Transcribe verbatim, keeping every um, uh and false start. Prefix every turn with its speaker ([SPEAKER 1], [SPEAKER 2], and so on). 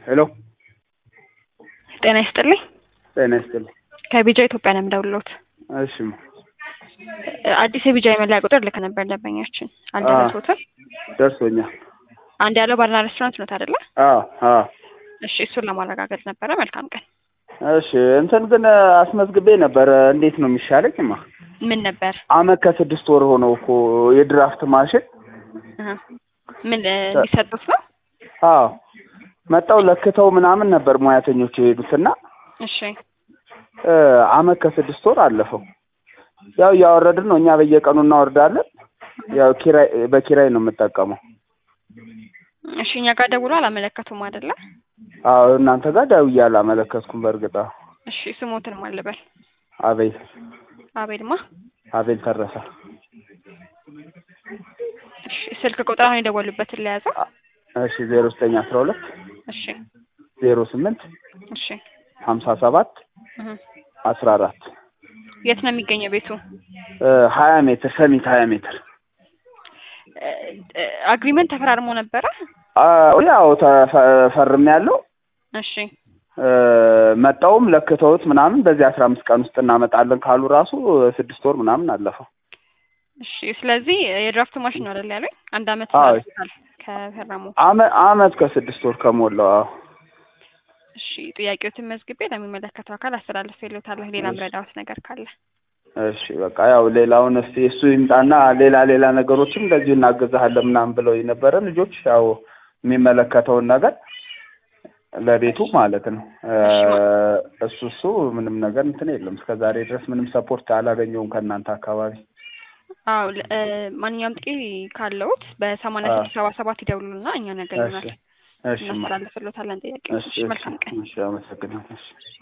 [SPEAKER 1] ሄሎ
[SPEAKER 2] ጤና ይስጥልኝ።
[SPEAKER 1] ጤና ይስጥልኝ።
[SPEAKER 2] ከቢጃ ኢትዮጵያ ነው የምደውልልዎት።
[SPEAKER 1] እሺ
[SPEAKER 2] አዲስ የቢጃ የመለያ ቁጥር ልክ ነበር ደንበኛችን አልደረሰዎትም?
[SPEAKER 1] ደርሶኛል።
[SPEAKER 2] አንድ ያለው ባርና ሬስቶራንት ነው አይደለ?
[SPEAKER 1] አዎ አዎ።
[SPEAKER 2] እሺ እሱን ለማረጋገጥ ነበረ። መልካም ቀን።
[SPEAKER 1] እሺ እንትን ግን አስመዝግቤ ነበር። እንዴት ነው የሚሻለኝማ?
[SPEAKER 2] ምን ነበር?
[SPEAKER 1] አመት ከስድስት ወር ሆነው እኮ የድራፍት ማሽን
[SPEAKER 2] አሃ ምን ሊሰጡት ነው?
[SPEAKER 1] አዎ መጣው ለክተው ምናምን ነበር ሙያተኞች የሄዱትና
[SPEAKER 2] እሺ
[SPEAKER 1] አመት ከስድስት ወር አለፈው። ያው ያወረድን ነው እኛ በየቀኑ እናወርዳለን። ያው ኪራይ በኪራይ ነው የምጠቀመው።
[SPEAKER 2] እሺ እኛ ጋር ደውሎ አላመለከቱም አይደለ?
[SPEAKER 1] አዎ እናንተ ጋር ደውዬ አላመለከትኩም በእርግጥ።
[SPEAKER 2] እሺ ስሞትን ማልበል?
[SPEAKER 1] አቤል
[SPEAKER 2] አቤልማ?
[SPEAKER 1] አቤል ተረፈ።
[SPEAKER 2] እሺ ስልክ ቁጥር አሁን የደወሉበትን ለያዘ?
[SPEAKER 1] እሺ ዜሮ ዘጠኝ አስራ ሁለት
[SPEAKER 2] እሺ
[SPEAKER 1] ዜሮ ስምንት
[SPEAKER 2] እሺ
[SPEAKER 1] ሀምሳ ሰባት
[SPEAKER 2] እህ
[SPEAKER 1] አስራ አራት
[SPEAKER 2] የት ነው የሚገኘው ቤቱ?
[SPEAKER 1] ሀያ ሜትር ሰሚት ሀያ ሜትር።
[SPEAKER 2] አግሪመንት ተፈራርሞ ነበረ?
[SPEAKER 1] አዎ ያው ተፈርም ያለው።
[SPEAKER 2] እሺ
[SPEAKER 1] መጣውም ለክተውት ምናምን በዚህ አስራ አምስት ቀን ውስጥ እናመጣለን ካሉ ራሱ ስድስት ወር ምናምን አለፈው።
[SPEAKER 2] እሺ ስለዚህ የድራፍት ማሽን ነው አይደል ያለኝ? አንድ አመት አልፏል ከፈረሙ።
[SPEAKER 1] አመት ከስድስት ወር ከሞላው።
[SPEAKER 2] እሺ ጥያቄዎችን መዝግቤ ለሚመለከተው አካል አስተላልፌልዎታለሁ። ሌላ ምረዳዎት ነገር ካለ?
[SPEAKER 1] እሺ በቃ ያው ሌላውን እስቲ እሱ ይምጣና ሌላ ሌላ ነገሮችም እንደዚህ እናገዛለን ምናምን ብለው የነበረ ልጆች ያው የሚመለከተውን ነገር ለቤቱ ማለት ነው። እሱ እሱ ምንም ነገር እንትን የለም። እስከዛሬ ድረስ ምንም ሰፖርት አላገኘውም ከእናንተ አካባቢ።
[SPEAKER 2] አዎ ማንኛውም ጥቂ ካለውት በሰማንያ ስድስት ሰባ ሰባት ይደውሉና እኛ ነገር ይሆናል።
[SPEAKER 1] እሺ እሺ
[SPEAKER 2] እናስተላልፍልዎታለን ጥያቄዎች። መልካም ቀን።
[SPEAKER 1] እሺ አመሰግናለሁ።